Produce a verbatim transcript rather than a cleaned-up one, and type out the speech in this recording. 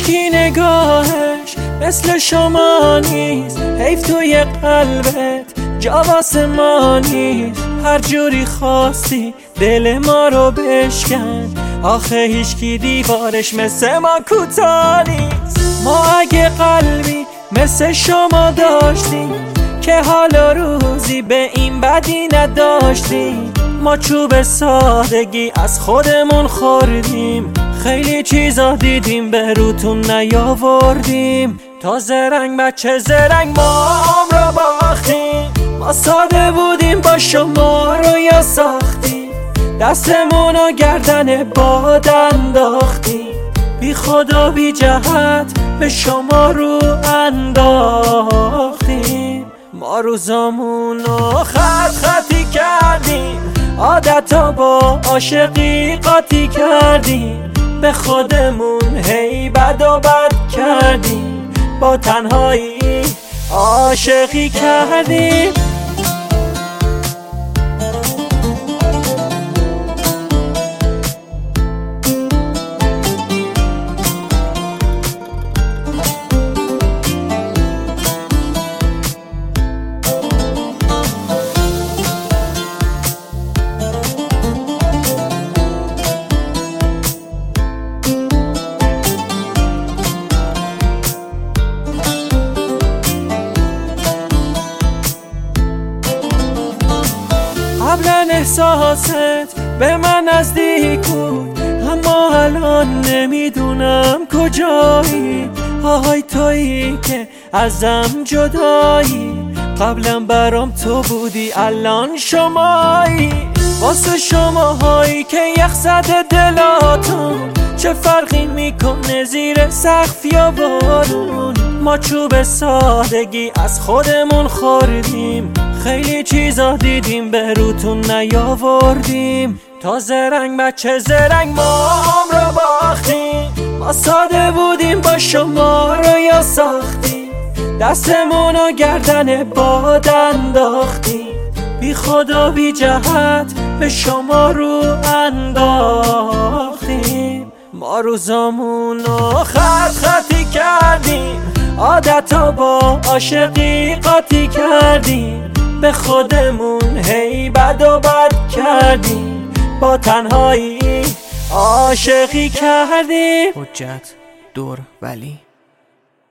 هیچکی نگاهش مثل شما نیست، حیف توی قلبت جا واسه ما نیست. هر جوری خواستی دل ما رو بشکن، آخه هیچکی دیوارش مثل ما کوتاه نیست. ما اگه قلبی مثل شما داشتیم که حالا روزی به این بدی نداشتیم. ما چوب سادگی از خودمون خوردیم، خیلی چیزا دیدیم به روتون نیاوردیم. تا زرنگ بچه زرنگ ما هم را باختیم. ما ساده بودیم با شما رو یا ساختیم، دستمونو گردن باد انداختیم. بی خدا بی جهت به شما رو انداختیم. ما روزامونو خط خطی کردیم، عادتا با عاشقی قاطی کردیم. به خودمون هی بد و بد کردیم، با تنهایی عاشقی کردیم. قبلا احساست به من نزدیک بود، اما الان نمیدونم کجایی. آهای تویی که ازم جدایی، قبلا برام تو بودی الان شمایی. واسه شماهایی که یخ زده دلاتون، چه فرقی میکنه زیر سقف یا بارون. ما چوب سادگی از خودمون خوردیم، خیلی چیزا دیدیم به روتون نیاوردیم. تا زرنگ بچه زرنگ ما هم را باختیم. ما ساده بودیم با شما رو یا ساختیم، دستمونو گردن باد انداختیم. بی خدا بی جهت به شما رو انداختیم. ما روزامونو خط خطی کردیم، عادتا با عاشقی قاطی کردیم. به خودمون هی بد و بد کردیم، با تنهایی عاشقی کردیم. حجت دور ولی